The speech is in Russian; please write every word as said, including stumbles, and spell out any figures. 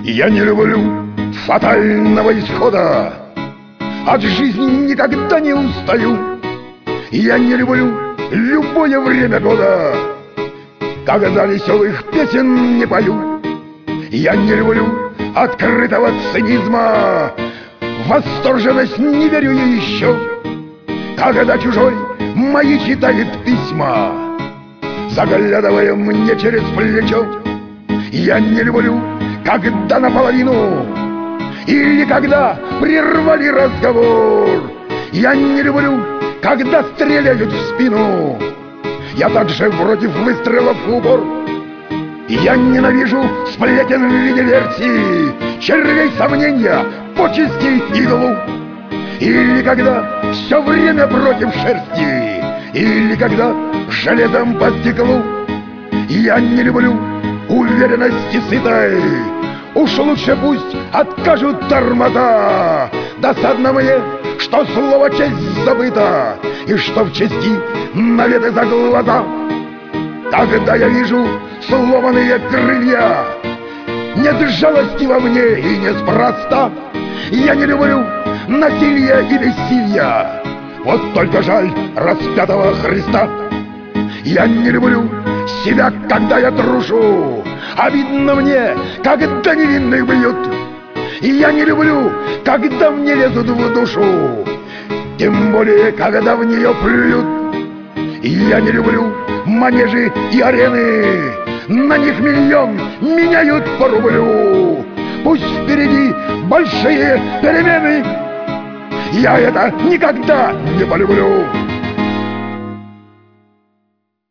Я не люблю фатального исхода, от жизни никогда не устаю. Я не люблю любое время года, когда веселых песен не пою. Я не люблю открытого цинизма, в восторженность не верю я еще, когда чужой мои читает письма, заглядывая мне через плечо. Я не люблю, когда наполовину или когда прервали разговор. Я не люблю, когда стреляют в спину, я также против выстрелов в упор. Я ненавижу сплетен в виде версий, червей сомнения, почести иглу. Или когда все время против шерсти, или когда железом по стеклу. Я не люблю уверенности сытой, уж лучше пусть откажут тормоза. Досадно мне, что слово честь забыто, и что в чести наветы за глаза. Когда я вижу сломанные крылья, нет жалости во мне и неспроста. Я не люблю насилия и бессилия, вот только жаль распятого Христа. Я не люблю себя, когда я трушу, обидно мне, когда невинных бьют. И я не люблю, когда мне лезут в душу, тем более, когда в нее плюют. И я не люблю манежи и арены, на них миллион меняют по рублю. Пусть впереди большие перемены, я это никогда не полюблю.